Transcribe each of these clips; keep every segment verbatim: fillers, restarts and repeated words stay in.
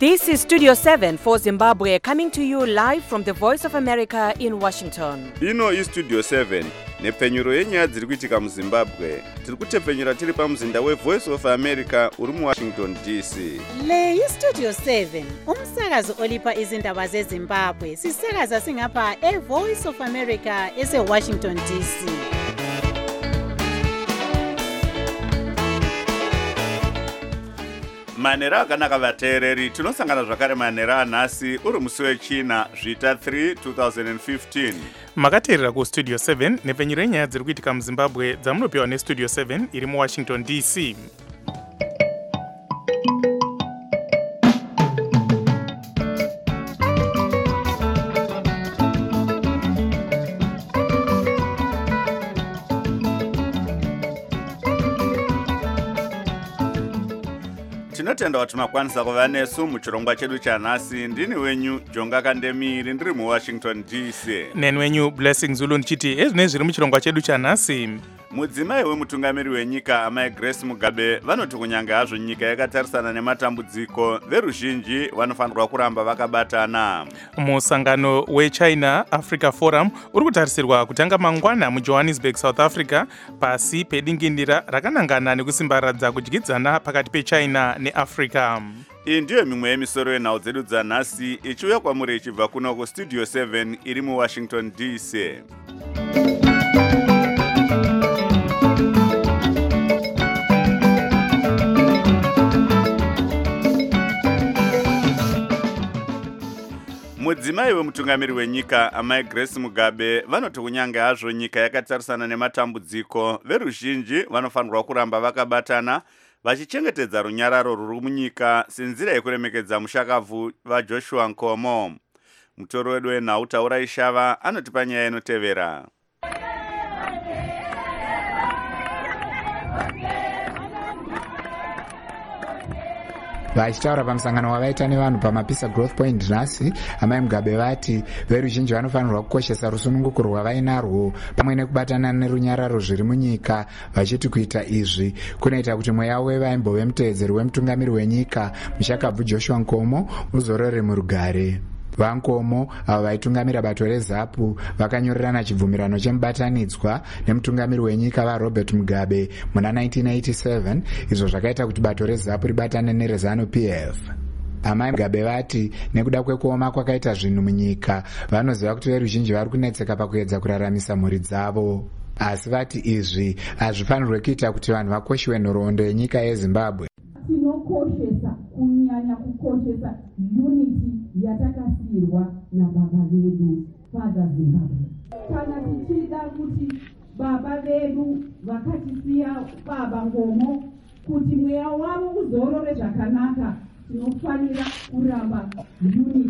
This is Studio seven for Zimbabwe, coming to you live from the Voice of America in Washington. Ino is Studio seven, nepfenyuro yenyaya dziri kuitika muZimbabwe. Tiri kutepfenyura tiri pamuzinda weVoice of America uri muWashington D C. Le is Studio seven, umsakazo olipa izindaba zeZimbabwe. Sisakaza singapha eVoice of America eseWashington D C. Manera akanaka vateereri, tinosangana zvakare manera anhasi uri musi wechina zvita three twenty fifteen. Makateerera kuStudio seven nepfenyuro yenyaya dziri kuitika muZimbabwe dzamunopiwa neStudio seven iri muWashington D C. Tinotenda kuti makwanisa kuva nesu muchirongwa chedu chanhasi. Ndini wenyu Jonga Kandemiri ndiri muWashington D C. Neni wenyu Blessing Zulu ndichiti ezvine zviri muchirongwa chedu chanhasi. Mudzimai wemutungamiri wenyika amai Grace Mugabe vanoti kunyange hazvo nyika yakatarisana nematambudziko, veruzhinji vanofanirwa kuramba vakabatana. Musangano weChina Africa Forum uri kutarisirwa kutanga mangwana muJohannesburg, South Africa, pasi pedingindira rakanangana nekusimbaradza kudyidzana pakati peChina neAfrica. Iyi ndiyo mimwe yemisoro yenhau dzedu dzanhasi ichiuya kwamuri ichibva kuno kuStudio seven iri muWashington D C. Mudzimai wemutungamiri wenyika amai Grace Mugabe vanoti kunyange hazvo nyika yakatarisana nematambudziko, veruzhinji vanofanirwa kuramba vakabatana vachichengetedza runyararo ruri munyika senzira yekuremekedza mushakavhu vaJoshua Nkomo. Mutoro wedu wenhau Taura Ishava anotipa nyaya inotevera. Vachitaura pamusangano wavaita nevanhu paMapisa Growth Point nhasi, amai Mugabe vati veruzhinji vanofanirwa kukoshesa rusununguko rwavainarwo pamwe nekubatana nerunyararo zviri munyika, vachiti kuita izvi kunoita kuti mweya wevaimbove muteedzeri wemutungamiri wenyika mushakabvu Joshua Nkomo uzorore murugare. Vankomo avo vaitungamira bato reZAPU vakanyorerana chibvumirano chemubatanidzwa nemutungamiri wenyika vaRobert Mugabe muna nineteen eighty-seven, izvo zvakaita kuti bato reZAPU ribatane nereZANU P F. Amai Mugabe vati nekuda kwekuoma kwakaita zvinhu munyika, vanoziva kuti veruzhinji vari kunetseka pakuedza kuraramisa mhuri dzavo. Asi vati izvi hazvifanirwe kuita kuti vanhu vakoshiwe nhoroondo yenyika yeZimbabwe. Tinokoshesa kunyanya kukoshesa unity yatakasirwa nababa vedu Father Zimbabwe. Kana tichida kuti baba vedu vakatisiya baba Nkomo kuti mweya wavo uzorore zvakanaka, tinofanira kuramba unity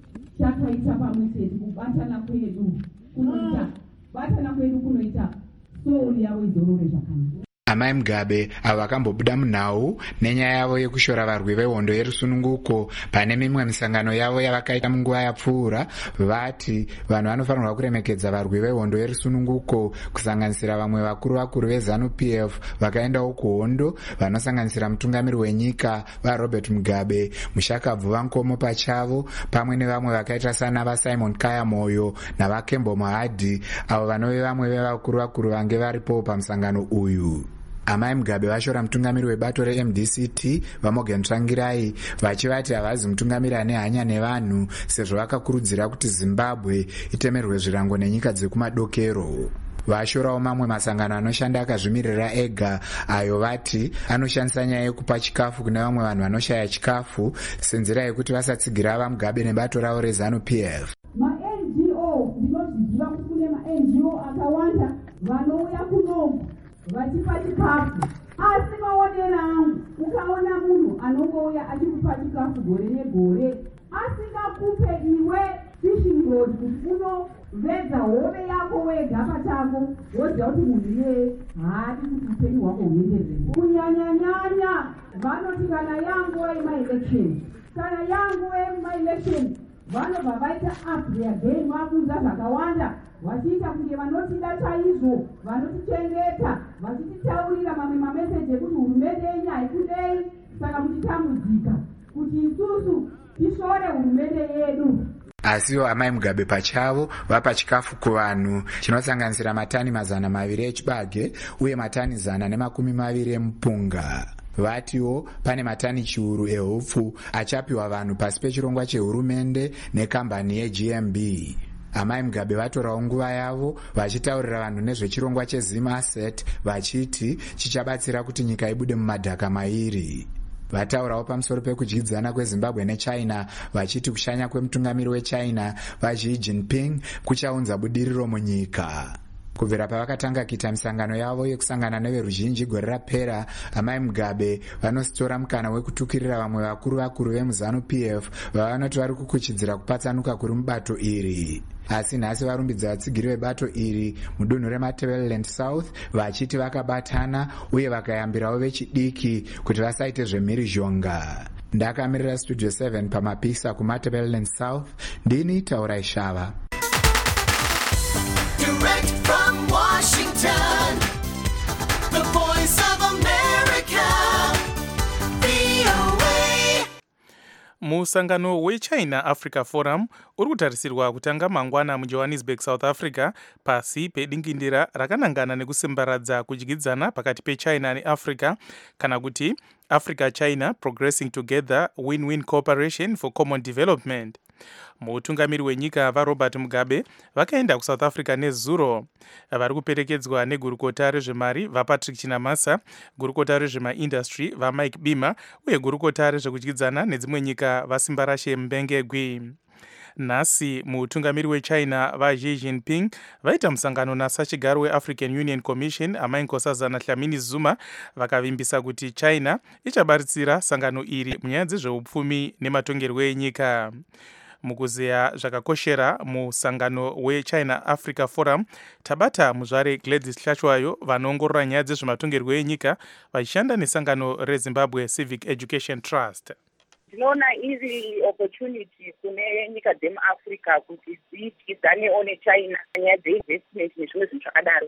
takaita pamwe chete. Kubatana kwedu kunoita batana kwedu kunoita soul yavo izorore zvakanaka. Amai Mugabe avo vakambobuda munhau nenyaya yavo yekushora varwi vehondo yerusununguko pane mimwe misangano yavo yavakaita munguva yapfuura, vati vanhu vanofanirwa kuremekedza varwi vehondo yerusununguko kusanganisira vamwe vakuru vakuru veZANU P F vakaendawo kuhondo, vanosanganisira mutungamiri wenyika vaRobert Mugabe, mushakabvu vaNkomo pachavo, pamwe nevamwe vakaita sana vaSimon Kaya Moyo navaKembo Mahadi, avo vanove vamwe vevakuru vakuru vange varipo pamusangano uyu. Amai Mugabe vashora mutungamiri webato reM D C T vaMorgan Tsvangirai vachivati havazi mutungamiri ane hanya nevanhu, sezvo vakakurudzira kuti Zimbabwe itemerwe zvirango nenyika dzekumadokero. Vashorawo mamwe masangano anoshanda akazvimirira ega, ayo vati anoshandisa nyaya yekupa chikafu kune vamwe vanhu vanoshaya chikafu senzira yekuti vasatsigira vaMugabe nebato ravo reZANU P F. Ma-N G O ndinozviziva kuti kune ma-N G O akawanda vanouya kuno vachipa chikafu, asi maonero angu ukaona munhu anongouya achikupa chikafu gore negore asingakupe iwe fishing rod kuti unovedza hove yako wega pachako, woziva kuti munhu iyeye haadi kuti upenyu hwako huenderere. Kunyanyanyanya vanoti kana yanguva yemaelection kana yanguva yemaelection vanobva vaita up their game, vabvunza zvakawanda vachiita kunge vanotida chaizvo, vanotichengeta, vachititaurira mamwe mameseji ekuti hurumende yenyu haikudei, saka muchitambudzika kuti isusu tishore hurumende yedu. Asiwo amai Mugabe pachavo vapa chikafu kuvanhu chinosanganisira matani mazana maviri echibage uye matani zana nemakumi maviri emupunga. Vatiwo pane matani chiuru ehupfu achapiwa vanhu pasi pechirongwa chehurumende nekambani yeG M B. Amai Mugabe vatorawo nguva yavo vachitaurira vanhu nezvechirongwa cheZim Asset vachiti chichabatsira kuti nyika ibude mumadhaka mairi. Vataurawo pamusoro pekudyidzana kweZimbabwe neChina vachiti kushanya kwemutungamiri weChina vaXi Jinping kuchaunza budiriro munyika. Kubvira pavakatanga kuita misangano yavo yekusangana neveruzhinji gore rapera, amai Mugabe vanositora mukana wekutukirira vamwe vakuru vakuru vemuZanu P F vavanoti vari kukuchidzira kupatsanuka kuri mubato iri. Asi nhasi varumbidza vatsigiri vebato iri mudunhu reMatabeleland South vachiti vakabatana uye vakayambirawo vechidiki kuti vasaite zvemhirizhonga. Ndakamirira Studio seven pamapisa kuMatabeleland South, ndini Taurai Shava. Direct from Washington, the voice of America, V O A. Musangano weChina Africa Forum uri kutarisirwa kutanga mangwana muJohannesburg, South Africa, pasi pedingindira rakanangana nekusimbaradza kudyidzana pakati peChina neAfrica, kana kuti Africa-China Progressing Together Win-Win Cooperation for Common Development. Mutungamiri wenyika vaRobert Mugabe vakaenda kuSouth Africa nezuro. Vari kuperekedzwa negurukota rezvemari vaPatrick Chinamasa, gurukota rezvemaindustry vaMike Bima uye gurukota rezvekudyidzana nedzimwe nyika vaSimbarashe Mbengegwi. Nhasi mutungamiri weChina vaXi Jinping vaita musangano nasachigaro weAfrican Union Commission amai Nkosazana Dlamini Zuma vakavimbisa kuti China ichabaritsira sangano iri munyaya dzezveupfumi nematongerwo enyika. Mukuzeya zvakakoshera musangano weChina Africa Forum, tabata muzvare Gladys Hlachwayo vanoongorora nyaya dzezvematongerwo enyika vachishanda nesangano reZimbabwe Civic Education Trust. Ndinoona iri opportunity kune nyika dzemuAfrica kuti dzidyidzane neChina nyaya dzeinvestment nezvimwe zvinhu zvakadaro.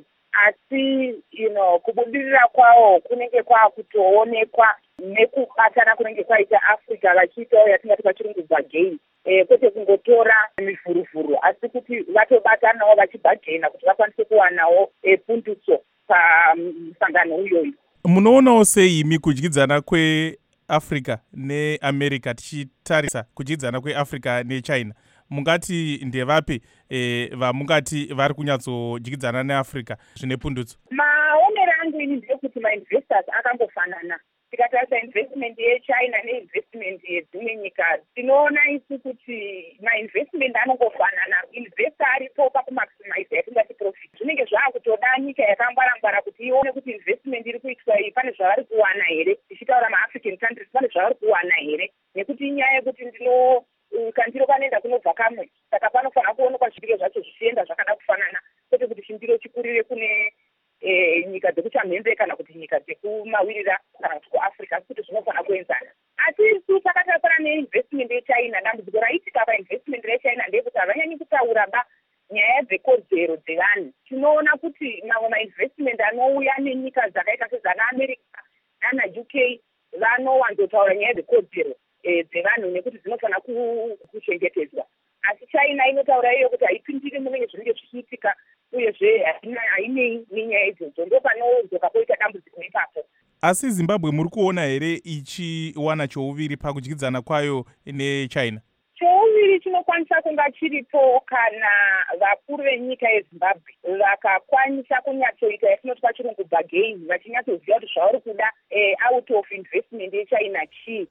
Asi you know, kubudirira kwawo kunenge kwakutoonekwa nekubatana kunenge kwaita Africa vachiitawo yatingati pachirungu bargain. Eh, kwete kungotora mivhuruvhuru asi kuti vatobatanawo vachibhagena kuti vakwanise kuwanawo eh, pundutso pamusangano uyoyo. Munoonawo sei imi kudyidzana kweAfrica neAmerica tichitarisa kudyidzana kweAfrica neChina? Mungati ndevapi eh, vamungati vari kunyatsodyidzana neAfrica zvine pundutso? Maonero angu ini ndekuti mainvestors akangofanana. Tikatarisa investment yeChina neinvestment yedzimwe nyika tinoona isi kuti mainvestment anongofanana. Investor aripo pakumaximize yatingati profit. Zvinenge zvaakutoda nyika yakangwara-ngwara kuti ione kuti investment iri kuitwa iyi pane zvavari kuwana here. Tichitaura maAfrican countries pane zvavari kuwana here. Nekuti inyaya yekuti ndino kandiro kanoenda kunobva kamwe. Saka panofanira kuonekwa zvindiro zvacho zvichienda zvakada kufanana. Kwete kuti chindiro chikurire kune E, nyika dzekuchamhembe kana kuti nyika dzekumawirira kana kuti kuAfrica kuti zvinofanira kuenzana. Asi isu takatarisana neinvestment yeChina, dambudziko raitika painvestment yeChina ndeyekuti havanyanyi kutaura ba nyaya dzekodzero dzevanhu. Tinoona kuti mamwe mainvestment anouya nenyika dzakaita sedzana America nana U K vanowanzotaura nyaya dzekodzero e, dzevanhu nekuti dzinofanira kuchengetedzwa. Asi China inotaura iyo kuti haipindiri munenge zvinenge zvichiitika uyezve hainei nenyaya idzodzo, ndo panodzoka poita dambudziko ipapo. Asi Zimbabwe muri kuona here ichiwana chouviri pakudyidzana kwayo neChina? Chouviri chinokwanisa kunga chiripo kana vakuru venyika yeZimbabwe vakakwanisa kunyatsoita yatinoti pachirungu bargain, vachinyatsoziva kuti zvavari kuda eh, out of investment yeChina chii.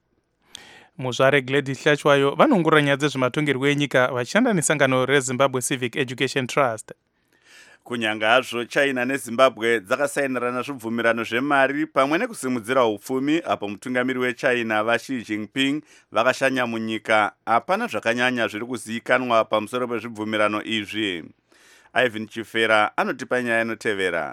Muzvare Gladys Hlachwayo vanoongorora nyaya dzezvematongerwo enyika vachishanda nesangano reZimbabwe Civic Education Trust. Kunyanga hazvo China neZimbabwe dzakasainirana zvibvumirano zvemari pamwe nekusimudzira upfumi apo mutungamiri weChina vaXi Jinping vakashanya munyika. Hapana zvakanyanya zviri kuzivikanwa pamusoro pezvibvumirano izvi. Ivan Chifera anotipa nyaya inotevera.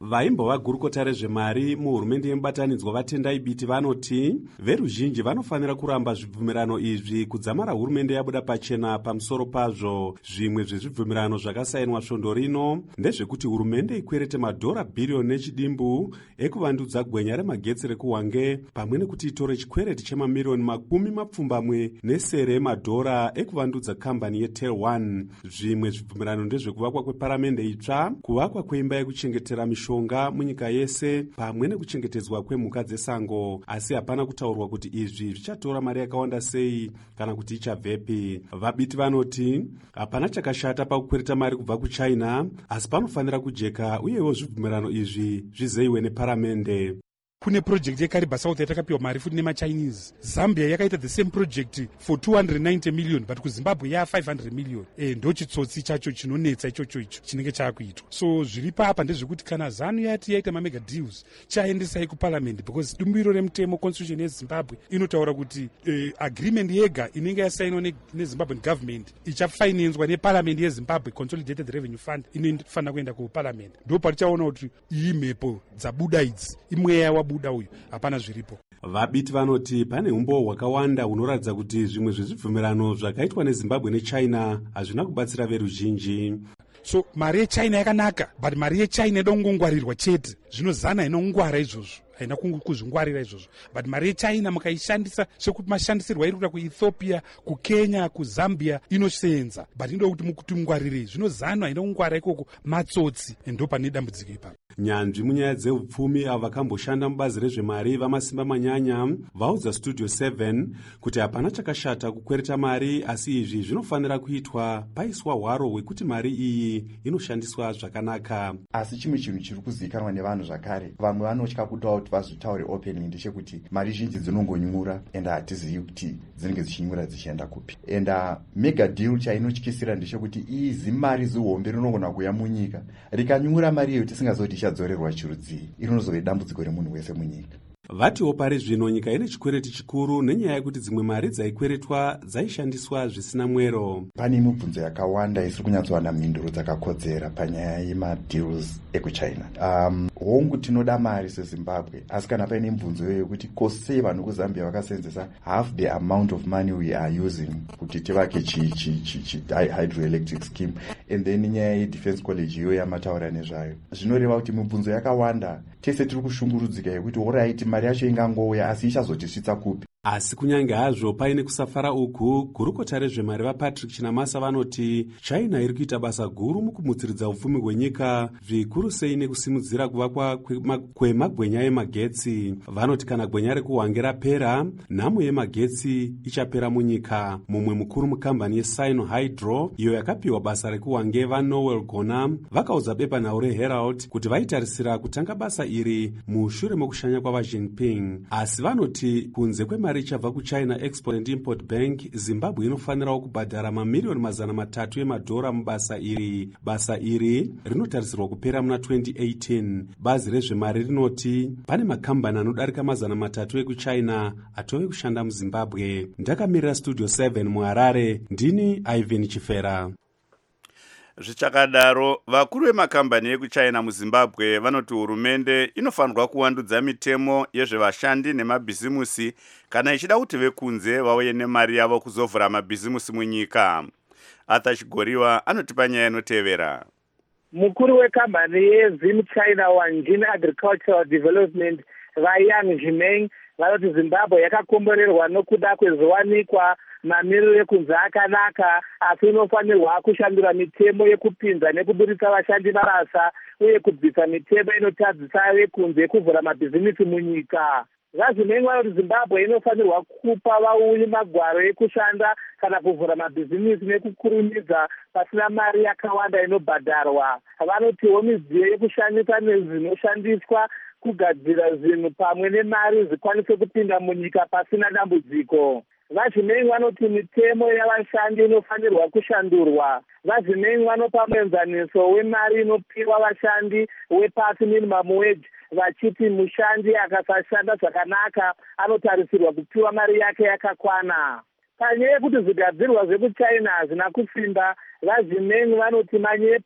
vaimbova gurukota rezvemari muhurumende yemubatanidzwa vatendai biti vanoti veruzhinji vanofanira kuramba zvibvumirano izvi kudzamara hurumende yabuda pachena pamusoro pazvo. Zvimwe zvezvibvumirano zvakasainwa svondo rino ndezvekuti hurumende ikwerete madhora bhiriyoni nechidimbu ekuvandudza gwenya remagetsi rekuhwange, pamwe nekuti itore chikwereti chemamiriyoni makumi mapfumbamwe nesere emadhora ekuvandudza kambani yetel one. Zvimwe zvibvumirano ndezvekuvakwa kweparamende itsva, kuvakwa kweimba yekuchengetera mishonga munyika yese, pamwe nekuchengetedzwa kwemhuka dzesango. Asi hapana kutaurwa kuti izvi zvichatora mari yakawanda sei kana kuti ichabvepi. Vabiti vanoti hapana chakashata pakukwereta mari kubva kuchina, asi panofanira kujeka uyewo zvibvumirano izvi zvizeyiwe neparamende. Kune project yeKariba South yatakapiwa mari futi nemachinese. Zambia yakaita the same project for two hundred ninety million, but kuZimbabwe ya five hundred million. Eh, ndo chitsotsi chacho chinonetsa ichocho icho chinenge chakuitwa. So zviri papa ndezvekuti kana ZANU yati yaita mamega deals chaendesai kuparliament, because dumbiro remutemo constitution yeZimbabwe inotaura kuti eh, agreement yega inenge yasainwa neZimbabwean government ichafinanzwa neparliament yeZimbabwe Consolidated Revenue Fund inofanira kuenda kuparliament. Ndo parichaona kuti iyi mhepo dzabuda idzi imwe yawa buda uyu hapana zviripo. Vabiti vanoti pane umbo hwakawanda hunoratidza kuti zvimwe zvezvibvumirano zvakaitwa neZimbabwe nechina hazvina kubatsira veruzhinji. So mari yechina yakanaka, but mari yechina inoda kungongwarirwa chete. Zvino ZANU inongwara izvozvo, haina kuzvingwarira izvozvo, but mari yechina mukaishandisa sekuti mashandisirwa iri kuita kuEthiopia, kuKenya, kuZambia inosenza, but inoda kuti mukuti mungwarire. Zvino ZANU haina kungwara ikoko, matsotsi, ndo pane dambudziko ipapo. Nyanzvi munyaya dzeupfumi avo vakamboshanda mubazi rezvemari vamasimba manyanya vaudza Studio seven kuti hapana chakashata kukwereta mari, asi izvi zvinofanira kuitwa paiswa hwaro hwekuti mari iyi inoshandiswa zvakanaka. Asi chimwe chinhu chiri kuzivikanwa nevanhu zvakare, vamwe vanotya kutaura kuti vazvitaure openly, ndechekuti mari zhinji dzinongonyura ende hatizivi kuti dzinenge dzichinyura dzichienda kupi. Enda mega deal chainotyisira ndechekuti izi mari zihombe rinogona kuuya munyika rikanyura mari iyo tisingazoti ichadzorerwa chirudzii, inozove dambudziko remunhu wese munyika. Vatiwo pari zvino nyika ine chikwereti chikuru nenyaya yekuti dzimwe mari dzaikweretwa dzaishandiswa zvisina mwero. Pane mibvunzo yakawanda isiri kunyatsowana mhinduro dzakakodzera panyaya yemadeals ekuchina. Um, hongu tinoda mari seZimbabwe, asi kana paine mibvunzo iyoyo kuti kosei vanhu kuZambia vakasenzesa half the amount of money we are using kuti tivake chi, chi, chi, chi hydroelectric scheme, and then nyaya yedefense college iyo yamataura nezvayo, zvinoreva kuti mibvunzo yakawanda tese tiri kushungurudzika yekuti alright mari yacho ingangouya asi ichazotisvitsa kupi. Asi kunyange hazvo paine kusafara uku, gurukota rezvemari vaPatrick Chinamasa vanoti China iri kuita basa guru mukumutsiridza upfumi hwenyika, zvikuru sei nekusimudzira kuvakwa kwemagwenya emagetsi. Vanoti kana gwenya rekuhwange rapera, nhamo yemagetsi ichapera munyika. Mumwe mukuru mukambani yeSino Hydro iyo yakapiwa basa rekuhwange vaNoel Gona vakaudza bepanhau reHerald kuti vaitarisira kutanga basa iri mushure mokushanya kwava Jinping. Asi vanoti kunze kwemari mari ichabva kuChina Export and Import Bank, Zimbabwe inofanirawo kubhadhara mamiliyoni mazana matatu emadhora mubasa iri. Basa iri rinotarisirwa kupera muna twenty eighteen. Bazi rezvemari rinoti pane makambani anodarika mazana matatu ekuChina atove kushanda muZimbabwe. Ndakamirira Studio seven muHarare, ndini Ivan Chifera. Zvichakadaro, vakuru vemakambani ekuChina muZimbabwe vanoti hurumende inofanirwa kuwandudza mitemo yezvevashandi nemabhizimusi kana ichida kuti vekunze vauye nemari yavo kuzovhura mabhizimusi munyika. Arthur Chigoriwa anotipa nyaya inotevera. Mukuru wekambani yeZim China Wanjin Agricultural Development vaYang Zhimeng vanoti Zimbabwe yakakomborerwa nokuda kwezviwanikwa mamiriro ekunze akanaka, asi inofanirwa kushandura mitemo yekupinza nekuburitsa vashandi mabasa uye kubvisa mitemo inotadzisa vekunze kuvhura mabhizimusi munyika. Vazvinenge vanoti Zimbabwe inofanirwa kupa vauyi magwaro ekushanda kana kuvhura mabhizimusi nekukurumidza pasina mari yakawanda inobhadharwa. Vanotiwo midziyo yekushandisa nezvinoshandiswa kugadzira zvinhu pamwe nemari zvikwanise kupinda munyika pasina dambudziko. Vazvinenge vanoti mitemo yavashandi inofanirwa kushandurwa. Vazvinenge vanopa muenzaniso wemari inopiwa vashandi wepasi minimum wage, vachiti mushandi akasashanda zvakanaka anotarisirwa kupiwa mari yake yakakwana. Panyaya yekuti zvigadzirwa zvekuChina hazvina kusimba, vazvinenge vanoti manyepo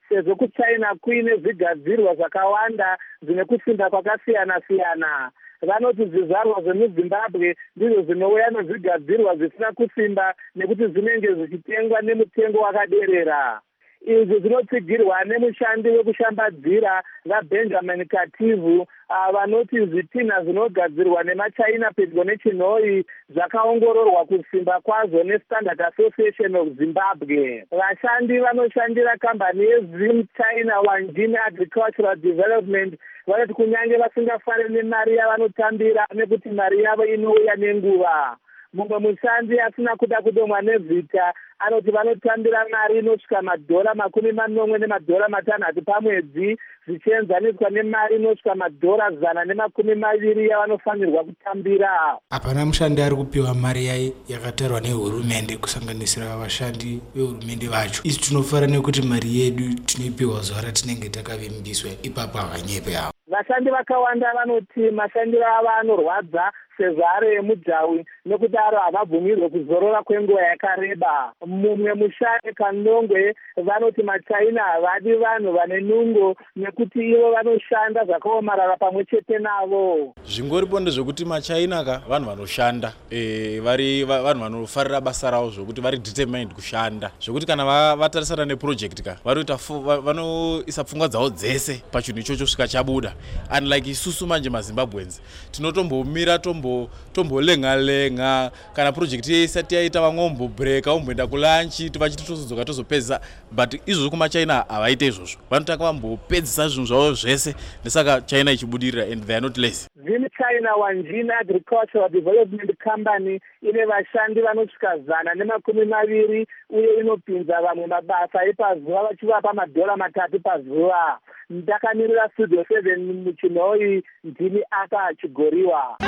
sezvo kuchina kuine zvigadzirwa zvakawanda zvine kusimba kwakasiyana-siyana. Vanoti zvizvarwa zvemuzimbabwe ndizvo zvinouya nezvigadzirwa zvisina kusimba nekuti zvinenge zvichitengwa nemutengo wakaderera. Izvi zvinotsigirwa nemushandi wekushambadzira vaBenjamin Kativu vanoti zvitinha zvinogadzirwa nemachina pedyo nechinhoi zvakaongororwa kusimba kwazvo neStandard Association of Zimbabwe. Vashandi vanoshandira kambani yeZim China Wanjin Agricultural Development vanoti kunyange vasingafari nemari yavanotambira nekuti mari yavo inouya nenguva. Mumwe mushandi asina kuda kudomwa nevhita anoti vanotambira mari inosvika madhora makumi manomwe nemadhora matanhatu pamwedzi zvichienzaniswa nemari inosvika madhora zana nemakumi maviri yavanofanirwa kutambira. Hapana mushandi ari kupiwa mari yai yakatarwa nehurumende kusanganisira vashandi vehurumende vacho. Isi tinofara nekuti mari yedu tinoipiwa zuva ratinenge takavimbiswa ipapo havanyepe havo. Vashandi vakawanda vanoti mashandiro avo anorwadza sezvaro yemujawi nekudaro havabvumirwe kuzorora kwenguva yakareba. Mumwe mushandi Kanongwe vanoti machina havadi vanhu vane nungo nekuti ivo vanoshanda zvakaomarara pamwe chete navo. Zvingoripo ndezvekuti machina ka vanhu vanoshanda e, vari vanhu vanofarira basa ravo zvokuti vari determined kushanda zvokuti kana vatarisana neproject ka vanoita vanoisa pfungwa dzavo dzese pachinhu ichocho svika chabuda. Unlike isusu manje maZimbabweans tinotombomira tombo tombolenga-lenga kana project isati yaita vamwe vombobreka vomboenda kulanchi vachitotozodzoka tozopedza, but izvozvo kumachina havaite izvozvo, vanotaka vambopedzisa zvinhu zvavo zvese nesaka China ichibudirira and they are not less. Zim China Wanjin Agricultural Development Company ine vashandi vanosvika zana nemakumi maviri uye inopinza vamwe mabasa epazuva vachivapa madhora matatu pazuva. Ndakamirira Studio seven muchinhoi ndini aka Chigoriwa.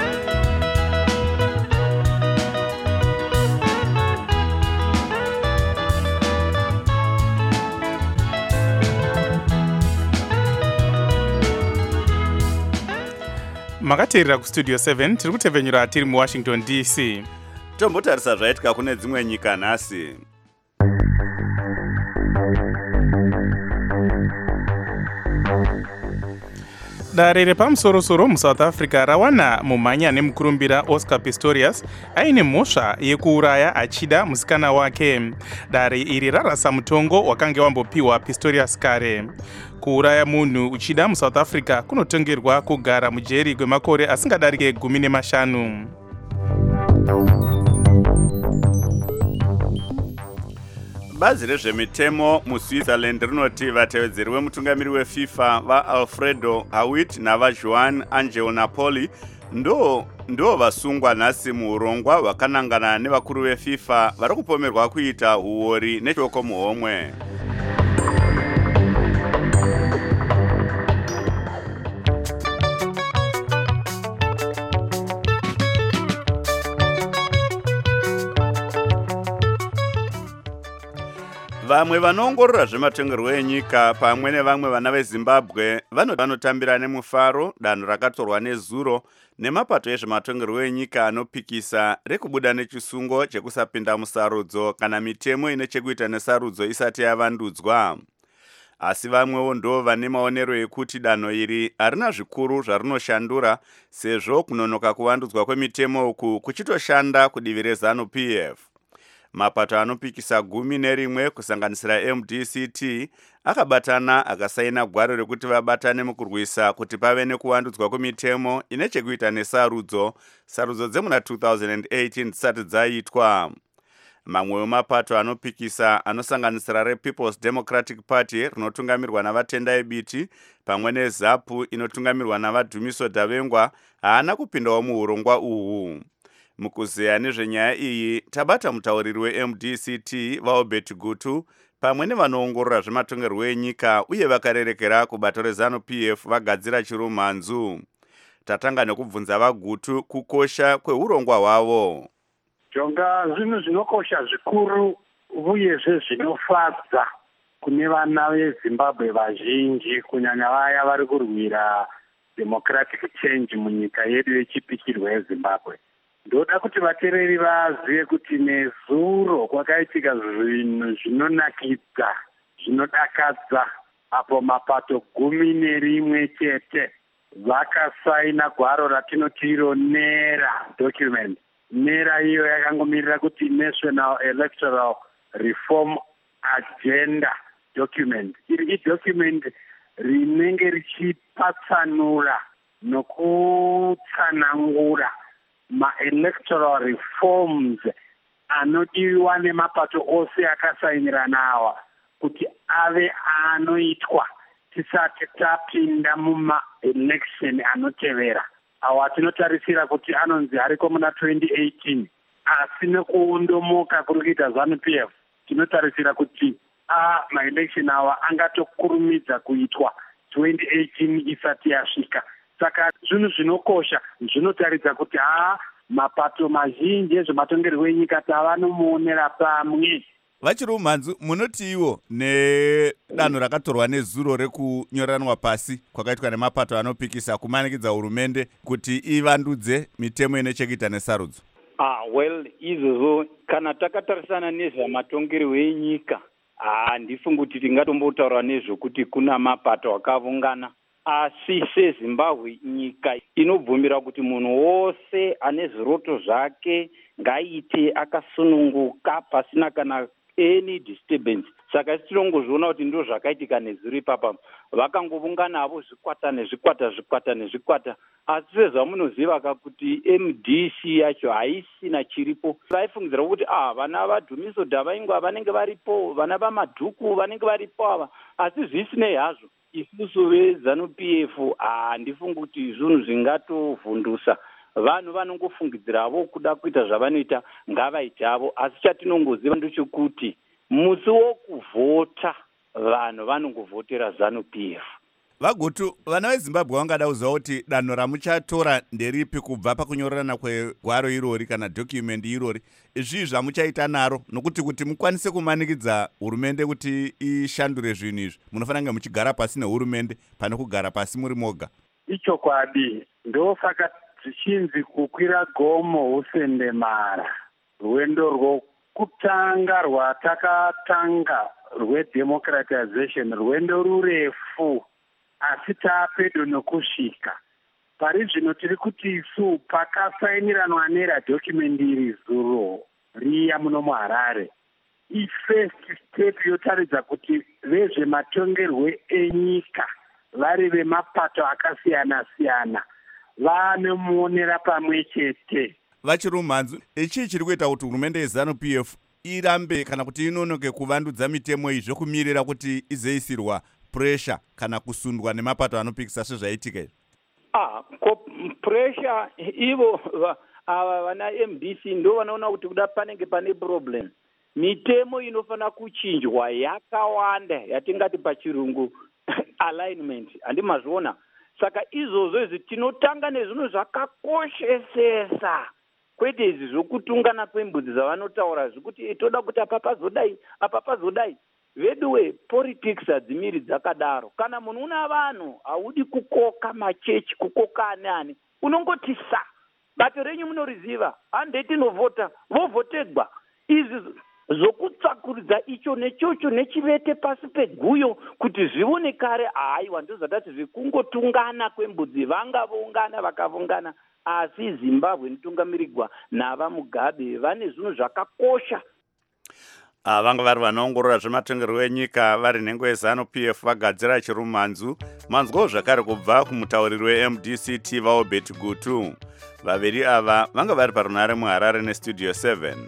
Makateerera kustudio seven tiri kutevhenyura tiri muWashington D C. Tombotarisa zvaitika kune dzimwe nyika nhasi. Dare repamusoro-soro muSouth Africa rawana mumhanya nemukurumbira Oscar Pistorius aine mhosva yekuuraya achida musikana wake. Dare iri rarasa mutongo wakange wambopiwa Pistorius kare. Kuuraya munhu uchida muSouth Africa kunotongerwa kugara mujeri kwemakore asingadarike gumi nemashanu. Bazi rezvemitemo muSwitzerland rinoti vatevedzeri vemutungamiri weFIFA vaAlfredo Hawit navaJoan Angel Napoli ndo ndo vasungwa nhasi muurongwa hwakanangana nevakuru veFIFA vari kupomerwa kuita uori nechoko muhomwe. Vamwe vanoongorora zvematongerwo enyika pamwe nevamwe vana veZimbabwe vanotambira nemufaro danho rakatorwa nezuro nemapato ezvematongerwo enyika anopikisa rekubuda nechisungo chekusapinda musarudzo kana mitemo ine chekuita nesarudzo isati yavandudzwa. Asi vamwewo ndo vane maonero ekuti danho iri harina zvikuru zvarinoshandura sezvo kunonoka kuvandudzwa kwemitemo uku kuchitoshanda kudivi reZANU-P F. Mapato anopikisa gumi nerimwe kusanganisira M D C T akabatana akasaina gwaro rekuti vabatane mukurwisa kuti pave nekuvandudzwa kwemitemo ine chekuita nesarudzo sarudzo dzemuna two thousand eighteen dzisati dzaitwa. Mamwe mapato anopikisa anosanganisira rePeople's Democratic Party rinotungamirwa navatendai biti pamwe neZAPU inotungamirwa navaDhumiso Davengwa haana kupindawo muurongwa uhu. Mukuzeya nezvenyaya iyi tabata mutauriri weM D C T vaObert Gutu pamwe nevanoongorora zvematongerwo enyika uye vakarerekera kubato reZANU-P F vagadzira chirumhanzu. Tatanga nekubvunza vaGutu kukosha kweurongwa hwavo. Jonga zvinhu zvinokosha zvikuru uyezve zvinofadza kune vana veZimbabwe vazhinji kunyanya vaya vari kurwira democratic change munyika yedu yechipikirwa yeZimbabwe. Ndoda kuti vateereri vazive kuti nezuro kwakaitika zvinhu zvinonakidza, zvinodakadza apo mapato gumi nerimwe chete vakasaina gwaro ratinoti iro nera document. Nera iyo yakangomirira kuti National Electoral Reform Agenda document. Iri idocument rinenge richipatsanura nokutsanangura ma-electoral reforms anodiwa nemapato ose akasainiranawa kuti ave anoitwa tisati tapinda muma-election anotevera. Awa tinotarisira kuti anonzi ariko muna twenty eighteen, asi nekuondomoka kuri kuita ZANU-P F tinotarisira kuti a ma-election awa angatokurumidza kuitwa twenty eighteen isati yasvika. Saka zvinhu zvinokosha zvinotaridza kuti haa mapato mazhinji ezvematongerwo enyika tavanomuonera pamwe. Vachiri umhanzu, munoti iwo nedanho rakatorwa nezuro rekunyoranwa pasi kwakaitwa nemapato anopikisa kumanikidza hurumende kuti ivandudze mitemo inechekuita nesarudzo? Ah, well, izvozvo kana takatarisana nezvamatongerwo enyika, handifungi kuti tingatombotaura nezvokuti kuna mapato akaungana. Asi seZimbabwe nyika inobvumira kuti munhu wose ane zviroto zvake ngaite akasununguka pasina kana any disturbance. Saka isi tinongozviona kuti ndo zvakaitika nezuro ipapa. Vakangoungana avo zvikwata nezvikwata zvikwata nezvikwata. Asi sezvamunoziva kuti M D C yacho haisina chiripo. Vaifungidzira kuti ah vana vadhumiso dhavaingwa vanenge varipo, vana vamadhuku vanenge varipo ava. Asi zvisinei hazvo, isusu veZANU-P F handifungi kuti zvinhu zvingatovhundusa. Vanhu vanongofungidziravo kuda kuita zvavanoita ngavaite avo. Asi chatinongoziva ndechekuti musi wokuvhota vanhu vanongovhotera ZANU-P F. Vagutu, vana veZimbabwe vangada kuziva kuti danho ramuchatora nderipi kubva pakunyorana kwegwaro irori kana document irori. Izvi zvamuchaita naro nokuti kuti mukwanise kumanikidza hurumende kuti ishandure zvinhu izvi munofanira muchigara pasi nehurumende pane kugara pasi muri moga. Ichokwadi ndosaka zvichinzi kukwira gomo usendemara. Rwendo rwokutanga rwatakatanga rwedemocratization rwendo rurefu, asi tapedo nokusvika. Pari zvino tiri kuti isu pakasainiranwa nera document iri zuro riya muno muHarare, ifirst step yotaridza kuti vezvematongerwo enyika vari vemapato akasiyana siyana vanomuonera pamwe chete. Vachiri umhanzu, ichi chiri kuita kuti hurumende yeZANU-P F irambe kana kuti inonoke kuvandudza mitemo izvo kumirira kuti izoisirwa pressure kana kusundwa nemapato anopikisa sezvaitika izvi? Ah, pressure ivo ava vana M D C ndo vanaona kuti kuda panenge pane problem. Mitemo inofana kuchinjwa yakawanda yatingati pachirungu alignment. Andi mazviona. Saka izvozvo izvi tinotanga nezvinhu zvakakoshesesa. Kwete izvi zvokutungana kwembudzi zvavanotaura zvekuti toda kuti apa pazodai, apa pazodai. Veduwe politics hadzimiri dzakadaro. Kana munhu una vanhu haudi kukoka machechi, kukoka ane ane, unongoti sa. Bato renyu munoriziva, handeti novhota, vovhotegwa. Izvi zvokutsakuridza icho nechocho nechivete pasi peguyo kuti zvione kare, haiwa ndozvatati zvikungotungana kwembudzi, vanga voungana vakavungana. Asi Zimbabwe inotungamirirwa navaMugabe vane zvinhu zvakakosha. Uh, vanga vari vanoongorora zvematongerwo enyika vari nhengo yeZANU-P F vagadzira chirumhanzu. Manzwawo zvakare kubva kumutauriri we-M D C T vaObert Gutu. Vaviri ava vanga vari parunare muHarare nestudio seven.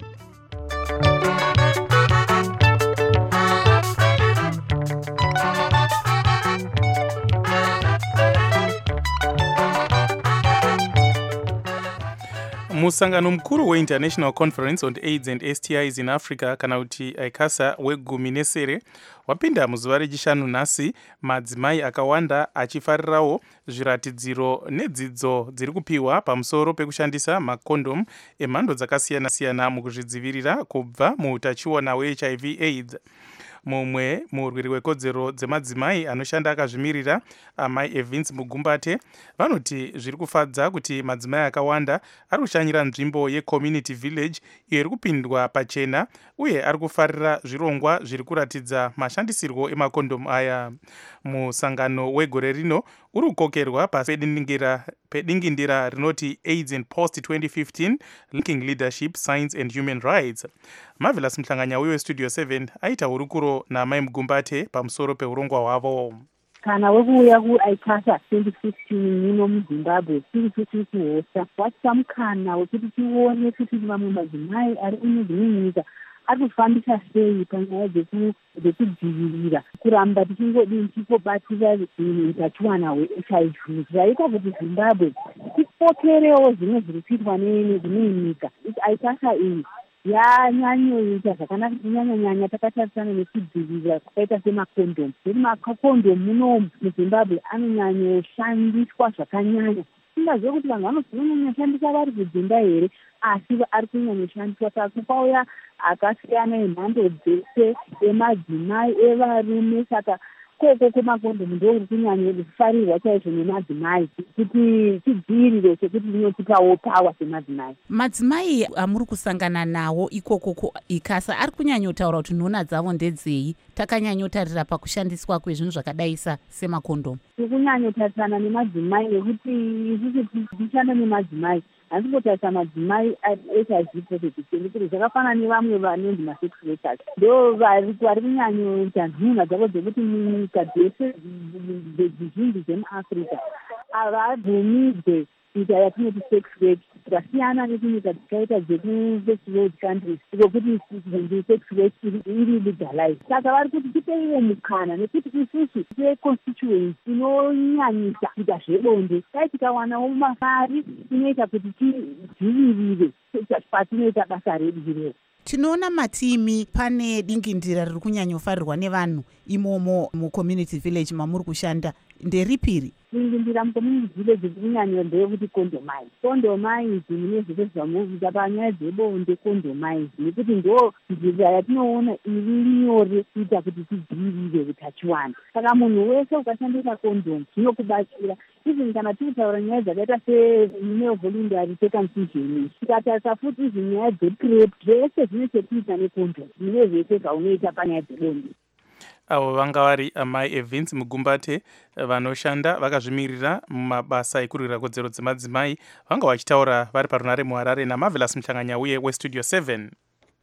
Musangano mukuru we-International Conference on AIDS and S T Is in Africa kana kuti ICASA wegumi nesere wapinda muzuva rechishanu nhasi, madzimai akawanda achifarirawo zviratidziro nedzidzo dziri kupiwa pamusoro pekushandisa makondom emhando dzakasiyana-siyana mukuzvidzivirira kubva muutachiona we-H I V AIDS. mumwe murwiri wekodzero dzemadzimai anoshanda akazvimirira amai Evans Mugumbate vanoti zviri kufadza kuti madzimai akawanda ari kushanyira nzvimbo yecommunity village iyo iri kupindwa pachena uye ari kufarira zvirongwa zviri kuratidza mashandisirwo emakondomu aya. Musangano wegore rino uri kukokerwa pasi pedingindira rinoti AIDS and Post twenty fifteen Linking Leadership, Science and Human Rights. Marvelous Mhlanganya uyo Studio seven aita hurukuro naamai Mugumbate pamusoro peurongwa hwavo. Kana wekuuya kuICASA twenty fifteen muno muZimbabwe tiri kuti kuhosa watsa mukana wekuti tione kuti vamwe madzimai ari kune dzimwe nyika ari kufambisa sei panyaya dzekudzivirira kuramba tichingodini tichibatira utachiwana hwe-H I V zvaita kuti Zimbabwe tipokerewo zvimwe zviri kuitwa nedzimwe nyika. ICASA iyi yanyanyoita zvakanaka kunyanyanyanya takatarisana nekudzivirira kwakaita semakondomu. Kuti makondomu munomu muZimbabwe anonyanyoshandiswa zvakanyanya. Tingaziva kuti vanhu vanozonyanyoshandisa vari kudzimba here, asi ari kunyanyoshandiswa saka kwauya akasiyana emhando dzese emadzimai evarume. Saka koko kwemakondomu ndo uri kunyanyofarirwa chaizvo nemadzimai kuti tidzivirire sekuti rinotipawo pawa semadzimai. Madzimai amuri kusangana nawo ikoko kuICASA ari kunyanyotaura kuti nhona dzavo ndedzei? Takanyanyotarira pakushandiswa kwezvinhu zvakadaisa semakondomu. Tiri kunyanyotarisana nemadzimai nekuti isusu tichishanda nemadzimai handisingotarisa madzimai H I V positive kuti zvakafanana nevamwe vanonzi masex workers ndo vari kunyanyoita nhunha dzavo dzekuti munyika dzese dzizhinji dzemuAfrica havabvumidze kuita yatinoti sex work zvasiyana nekunyika dzakaita dzekufirst world countries ikokuti sex work iri legalized. Saka vari kuti tipeiwo mukana nekuti isusu seconstituency inonyanyisa kuita zvebonde dai tikawanawo mari inoita kuti tidzivirire patinoita basa redu irero. Tinoona matimi pane dingindira riri kunyanyofarirwa nevanhu imomo mucommunity village mamuri kushanda nderipiri? Dingindira mucommunity village kunyanyo ndeyekuti condomize. Condomize mune zvese zvamuita panyaya dzebonde condomize nekuti ndo nzira yatinoona iri nyore kuita kuti tidzivirire utachiwana. Saka munhu wese ukashandisa condomu zvinokubatsira. Even kana tiritaura nyaya dzakaita semale voluntary circumcision, tikatarisa futi izvi nyaya dzeprep zvese zvine chekuita necondomu mune zvese zvaunoita panyaya dzebonde. Avo vanga vari amai Evans Mugumbate vanoshanda vakazvimirira mumabasa ekurwira kodzero dzemadzimai vanga vachitaura vari parunare muHarare naMarvelous Mhlanganya uye weStudio seven.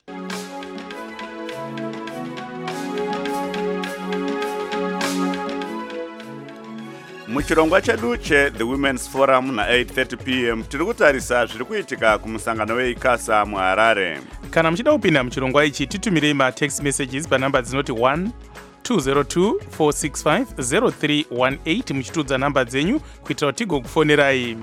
Muchirongwa chedu che The Women's Forum na eight thirty p m tiri kutarisa zviri kuitika kumusangano weICASA muHarare. Kana muchida kupinda muchirongwa ichi titumirei matext messages panhamba dzinoti one two zero two four six five zero three one eight muchitudza nhamba dzenyu kuitira kuti tigokufonerai.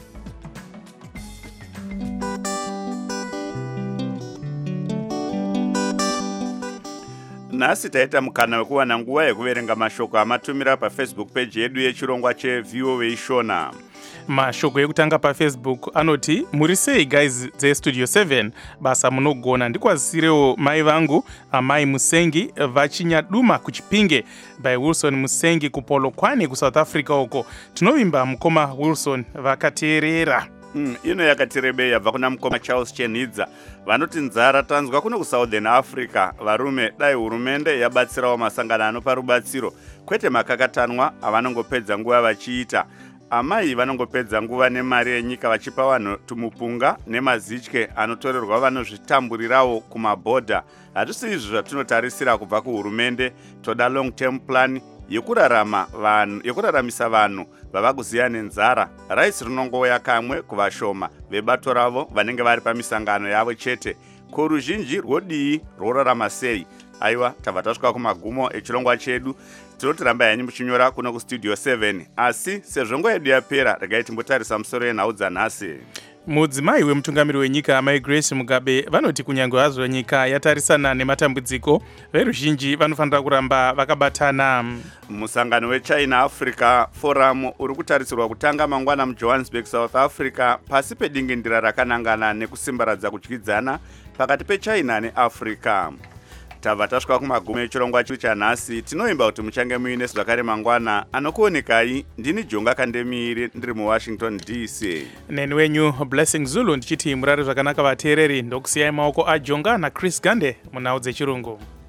Nhasi taita mukana wekuwana nguva yekuverenga mashoko amatumira paFacebook page yedu yechirongwa cheV O A Shona. Mashoko ekutanga paFacebook anoti muri sei guys dzeStudio seven basa munogona ndikwazisirewo mai vangu amai Musengi vachinyaduma kuchipinge by Wilson Musengi kupolokwane kuSouth Africa uko. Tinovimba mukoma Wilson vakateerera. Mm, ino yakatirebe yabva kuna mukoma Charles Chenidza vanoti nzara tanzwa kuno kuSouthern Africa varume dai hurumende yabatsirawo masangano anopa rubatsiro kwete makakatanwa avanongopedza nguva vachiita. Amai vanongopedza nguva nemari yenyika vachipa vanhu tumupunga nemazitye anotorerwa vanozvitamburirawo kumabhodha. Hatisi izvo zvatinotarisira kubva kuhurumende, toda long term plan yekurarama vanhu yekuraramisa vanhu vava kuziya nenzara. Raisi rinongouya kamwe kuvashoma vebato ravo vanenge vari pamisangano yavo chete. Ko ruzhinji rwodii rworarama sei? Aiwa, tabva tasvika kumagumo echirongwa chedu. Tinotiramba yanyu muchinyora kuno kuStudio seven. Asi sezvo nguva yedu yapera, regai timbotarisa musoro yenhau dzanhasi. Mudzimai wemutungamiri wenyika amai Grace Mugabe vanoti kunyange hazvo nyika yatarisana nematambudziko veruzhinji vanofanira kuramba vakabatana. Musangano weChina Africa Forum uri kutarisirwa kutanga mangwana muJohannesburg, South Africa pasi pedingindira rakanangana nekusimbaradza kudyidzana pakati peChina neAfrica. tabva tasvika kumagumo echirongwa chedu chanhasi. Tinoimba kuti muchange muine zvakare mangwana. Anokuonekai ndini Jonga Kandemiri ndiri muWashington D C. Neni wenyu Blessing Zulu ndichiti murare zvakanaka vateereri. Ndokusiyai maoko aJonga naChris Gande munhau dzechirungu.